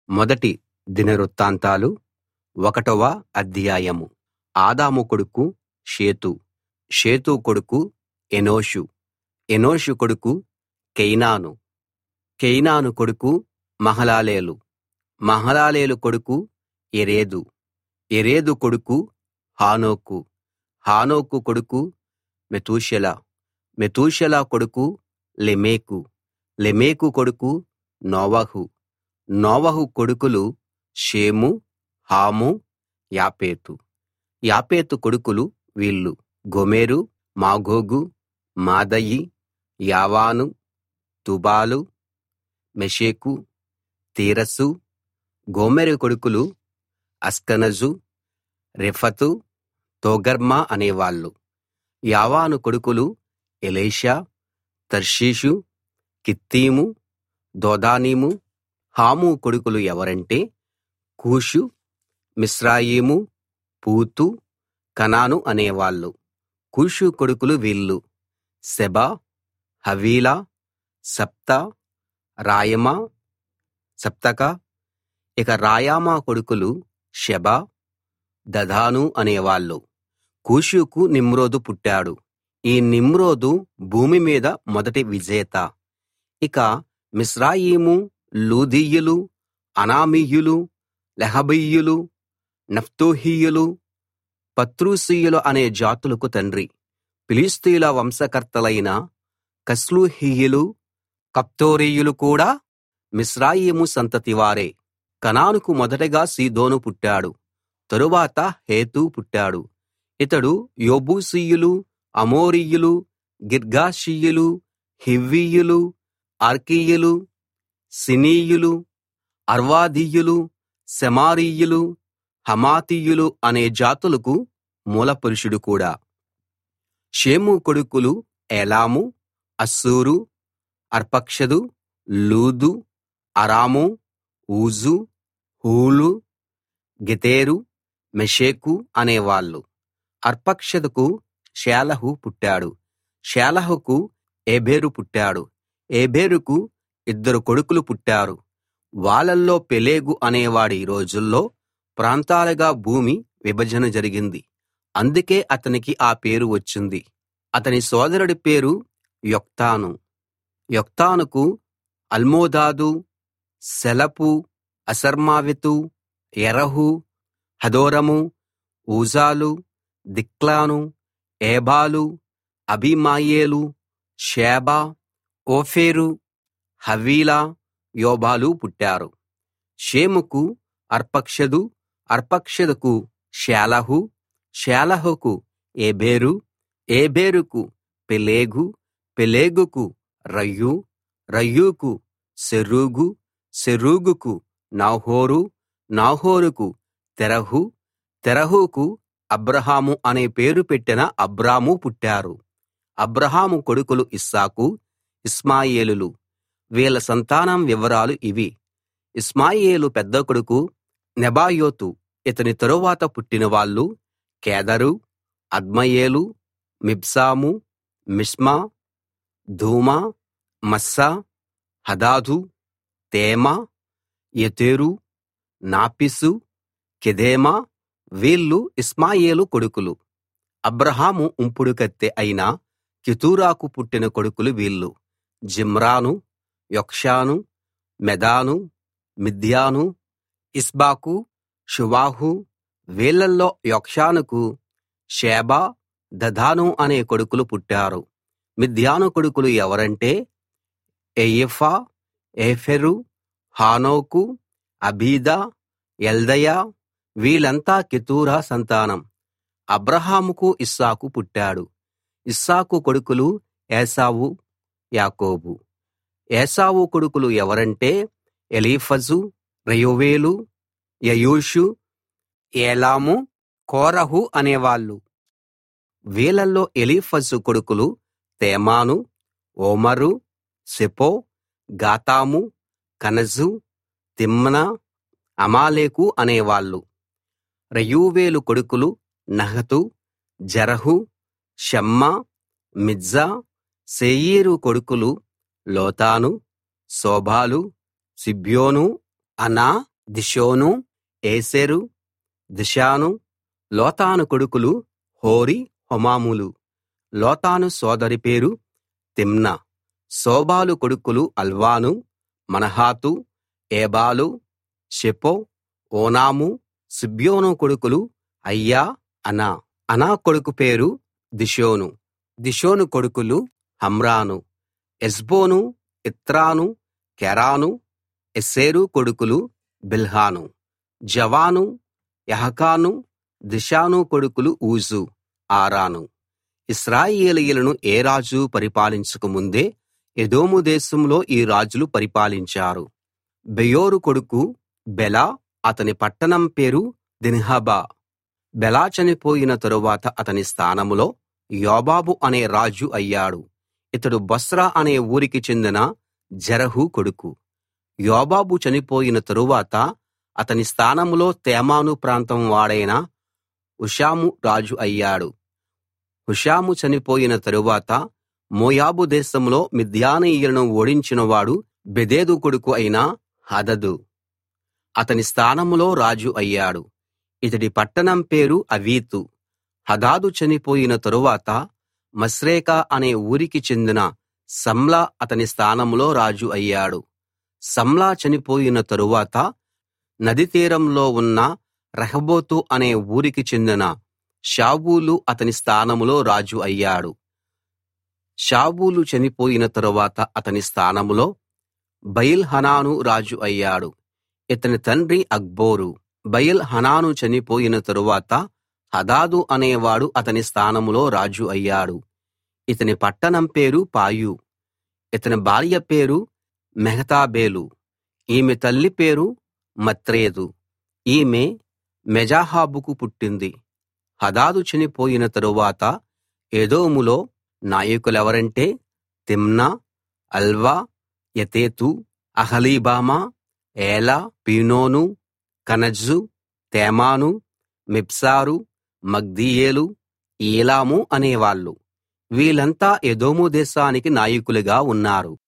మొదటి దినవృత్తాంతాలు 1వ అధ్యాయం. ఆదాము కొడుకు షేతు, షేతు కొడుకు ఎనోషు, ఎనోషు కొడుకు కేయినాను, కేయినాను కొడుకు మహలలేలు, మహలలేలు కొడుకు యెరెదు, యెరెదు కొడుకు హానోకు, హానోకు కొడుకు మెతూషెల, మెతూషెల కొడుకు లెమెకు, లెమెకు కొడుకు నోవహు, నోవహు కొడుకులు షేము, హాము, యాపెతు. యాపెతు కొడుకులు వీళ్ళు: గోమెరు, మాగోగు, మాదయి, యావాను, తుబాలు, మెషెకు, తీరసు. గోమెరు కొడుకులు అష్కనజు, రెఫతు, తోగర్మా అనేవాళ్ళు. యావాను కొడుకులు ఎలీషా, తర్షీషు, కిత్తీము, దోదానీము. హాము కొడుకులు ఎవరంటే కూషు, మిస్రాయిము, పూతు, కనాను అనేవాళ్ళు. కూషు కొడుకులు వీళ్ళు: సెబా, హవీలా, సప్తా, రాయమా, సప్తకా. ఇక రాయమా కొడుకులు షెబా, దదాను అనేవాళ్ళు. కూషుకు నిమ్రోదు పుట్టాడు. ఈ నిమ్రోదు భూమి మీద మొదటి విజేత. ఇక మిస్రాయిము, లూదీయులు, అనామీయులు, లెహబీయులు, నఫ్తూహీయులు, పత్రుసీయులు అనే జాతులకు తండ్రి. ఫిలిష్తీయుల వంశకర్తలైన కస్లూహీయులు, కఫ్తోరీయులు కూడా మిస్రాయిము సంతతివారే. కనానుకు మొదటగా సీదోను పుట్టాడు, తరువాత హేతు పుట్టాడు. ఇతడు యెబూసీయులు, అమోరీయులు, గిర్గాషీయులు, హివ్వీయులు, అర్కీయులు, సినీయులు, అర్వాదీయులు, సెమారీయులు, హమాతీయులు అనే జాతులకు మూలపురుషుడు కూడా. షేము కొడుకులు ఏలాము, అస్సూరు, అర్పక్షదు, లూదు, అరాము, ఊజు, హూలు, గెతెరు, మెషెకు అనేవాళ్ళు. అర్పక్షదుకు షేలహు పుట్టాడు, షేలహుకు ఏబెరు పుట్టాడు, ఏబెరుకు 2 కొడుకులు పుట్టారు. వాళ్ళల్లో పెలెగు అనేవాడి రోజుల్లో ప్రాంతాలుగా భూమి విభజన జరిగింది. అందుకే అతనికి ఆ పేరు వచ్చింది. అతని సోదరుడి పేరు యొక్తాను. యొక్తానుకు అల్మోదాదు, సెలపు, అసర్మావెతు, యెరహు, హదోరము, ఊజాలు, దిక్లాను, ఏబాలు, అబీమాయేలు, షేబ, ఓఫీరు, హవీలా, యోబాలు పుట్టారు. షేముకు అర్పక్షదు, అర్పక్షదుకు షేలహు, షేలహుకు ఏబెరు, ఏబెరుకు పెలెగు, పెలెగుకు రయ్యు, రయ్యూకు సెరూగు, సెరూగుకు నాహోరు, నాహోరుకు తెరహు, తెరహుకు అబ్రాహాము అనే పేరు పెట్టిన అబ్రాము పుట్టారు. అబ్రాహాము కొడుకులు ఇస్సాకు, ఇష్మాయేలులు. వీళ్ళ సంతానం వివరాలు ఇవి: ఇష్మాయేలు పెద్ద కొడుకు నెబాయోతు. ఇతని తరువాత పుట్టినవాళ్ళు కేదరు, అద్మయేలు, మిబ్సాము, మిష్మా, దూమా, మస్సా, హదాదు, తేమా, యెతెరు, నాపిసు, కెదెమా. వీళ్ళు ఇష్మాయేలు కొడుకులు. అబ్రాహాము ఉంపుడు కత్తె అయిన కెతూరాకు పుట్టిన కొడుకులు వీళ్ళు: జిమ్రాను, యొక్షాను, మెదాను, మిద్యాను, ఇష్బాకు, షువాహు. వీళ్ళల్లో యొక్షానుకు షేబ, దదాను అనే కొడుకులు పుట్టారు. మిద్యాను కొడుకులు ఎవరంటే ఎయిఫా, ఏఫెరు, హానోకు, అబీదా, ఎల్దయా. వీళ్ళంతా కెతూరా సంతానం. అబ్రాహాముకు ఇస్సాకు పుట్టాడు. ఇస్సాకు కొడుకులు ఏశావు, యాకోబు. ఏశావు కొడుకులు ఎవరంటే ఎలీఫజు, రెయూవేలు, యెయూషు, ఏలాము, కోరహు అనేవాళ్ళు. వీళ్ళల్లో ఎలీఫజు కొడుకులు తేమాను, ఓమరు, సెపో, గాతాము, కనజు, తిమ్నా, అమాలేకు అనేవాళ్ళు. రెయూవేలు కొడుకులు నహతు, జెరహు, షమ్మా, మిజ్జా. శేయీరు కొడుకులు లోతాను, శోబాలు, సిబ్యోను, అనా, దిషోను, ఏసెరు, దిషాను. లోతాను కొడుకులు హోరీ, హోమాములు. లోతాను సోదరి పేరు తిమ్నా. శోబాలు కొడుకులు అల్వాను, మనహాతు, ఏబాలు, షెపో, ఓనాము. సిబ్యోను కొడుకులు అయ్యా, అనా. అనా కొడుకు పేరు దిషోను. దిషోను కొడుకులు హమ్రాను, ఎస్బోను, ఇత్రాను, కెరాను. ఎస్సెరు కొడుకులు బిల్హాను, జవాను, యహకాను. దిషాను కొడుకులు ఊజు, ఆరాను. ఇశ్రాయేలీయులను ఏ రాజు పరిపాలించక ముందే ఎదోము దేశంలో ఈ రాజులు పరిపాలించారు. బెయోరు కొడుకు బెల, అతని పట్టణం పేరు దిన్హబా. బెల చనిపోయిన తరువాత అతని స్థానంలో యోబాబు అనే రాజు అయ్యాడు. ఇతడు బొస్రా అనే ఊరికి చెందిన జెరహు కొడుకు. యోబాబు చనిపోయిన తరువాత అతని స్థానంలో తేమాను ప్రాంతం వాడైన హుషాము రాజు అయ్యాడు. హుషాము చనిపోయిన తరువాత మోయాబు దేశంలో మిద్యానీయులను ఓడించినవాడు బెదెదు కొడుకు అయిన హదదు అతని స్థానంలో రాజు అయ్యాడు. ఇతడి పట్టణం పేరు అవీతు. హదాదు చనిపోయిన తరువాత మశ్రేకా అనే ఊరికి చెందిన సమ్లా అతని స్థానంలో రాజు అయ్యాడు. సమ్లా చనిపోయిన తరువాత నది తీరంలో ఉన్న రెహోబోతు అనే ఊరికి చెందిన షావూలు అతని స్థానంలో రాజు అయ్యాడు. షావూలు చనిపోయిన తరువాత అతని స్థానంలో బయల్ హనాను రాజు అయ్యాడు. ఇతని తండ్రి అక్బోరు. బయల్ హనాను చనిపోయిన తరువాత హదాదు అనేవాడు అతని స్థానంలో రాజు అయ్యాడు. ఇతని పట్టణం పేరు పాయు. ఇతని భార్య పేరు మెహతాబేలు. ఈమె తల్లి పేరు మత్రేదు. ఈమె మెజాహాబుకు పుట్టింది. హదాదు చనిపోయిన తరువాత ఎదోములో నాయకులెవరంటే తిమ్నా, అల్వా, యతేతు, అహలీబామా, ఏలా, పీనోను, కనజు, తేమాను, మిబ్సారు, మగ్దీయేలు, ఈలాము అనేవాళ్ళు. వీళ్ళంతా ఎదోము దేశానికి నాయకులుగా ఉన్నారు.